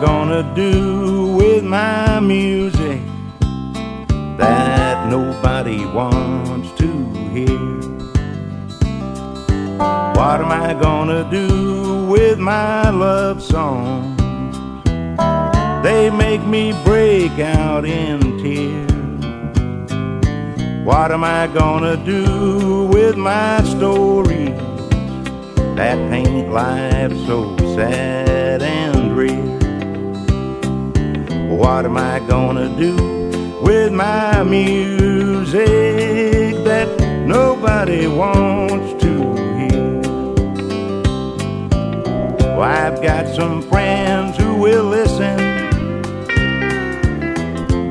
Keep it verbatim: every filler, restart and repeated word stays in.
gonna do with my music that nobody wants to hear? What am I gonna do with my love songs? They make me break out in tears. What am I gonna do with my stories that paint life so sad and drear? What am I gonna do with my music that nobody wants to hear? Well, I've got some friends who